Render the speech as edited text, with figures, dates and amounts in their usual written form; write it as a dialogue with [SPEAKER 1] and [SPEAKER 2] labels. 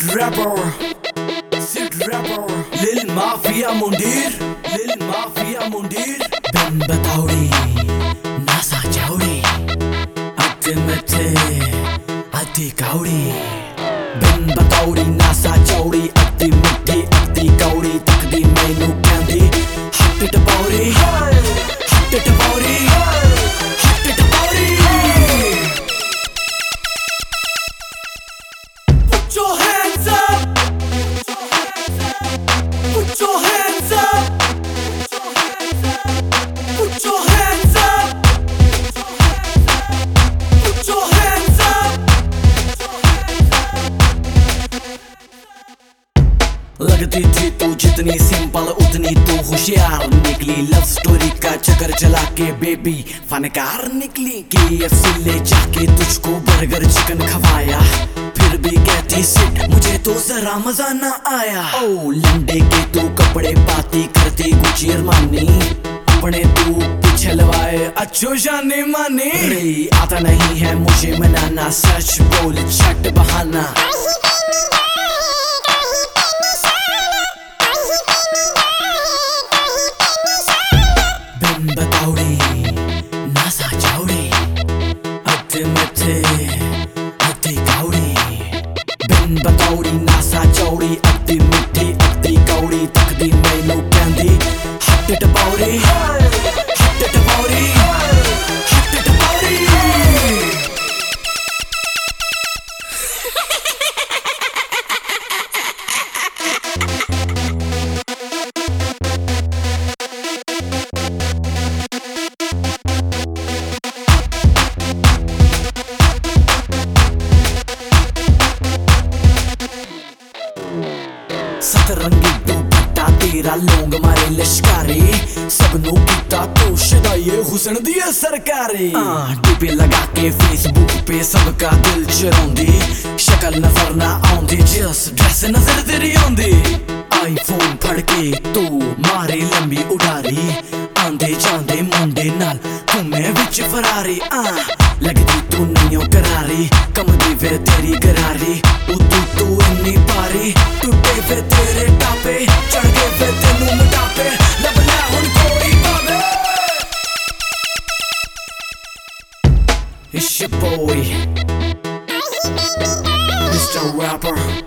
[SPEAKER 1] rapper, Lil Mafia Mundir, Ben Batauri, Nasa Chauri, Atimete, Ati Kauri, Ben Batauri, Nasa Chauri, Ati Mutti, Ati Kauri, Takdi Menu Kandi, Hot it about it, hot it about it, hot it about it. Put your hands up, put your hands up, put your hands up, put your hands up. लगती थी तू जितनी simple उतनी तू होशियार निकली, love story का चक्कर चला के बेबी फनकार निकली। KFC ले जाके तुझको बर्गर चिकन खवाया, फिर भी कहती सिट मुझे तो जरा मजा ना आया। ओ लंडे के तू कपड़े पाती करती गुची अरमानी, अपने तू पिछलवाए अच्छो जाने माने। रे आता नहीं है मुझे मनाना, सच बोल छट बहाना। Ben Batauri, Nasa Chauri, Atimete, Ati Kauri, Ben Batauri, Nasa Chauri, Ati Mutti, Ati Kauri, Takdi Menu Kandi, hot it about it, hot it about it, hot it about it. सतरंगी दुपट्टा तेरा लोंग मारे लश्कारी, सबनू कीता तो शदाये हुसन दिए सरकारी। डीपी लगा के फेसबुक पे सबका दिल चराउंदी, शक्ल नजर ना आउंदी जिस ड्रेस नजर तेरी आउंदी। आईफोन फड़ के तू मारे लंबी उड़ारी, आंदे जांदे मुंडे नाल घूमे विच फरारी। लगदी तू नहीं करारी, कमदी फिर तेरी गरारी। तू इन्नी पारी, टूटे फिर तेरे टापे, चढ़ गए फिर तेनू मोटापे, लब लै हुण कोई पावे। It's your boy, Mr. Rapper.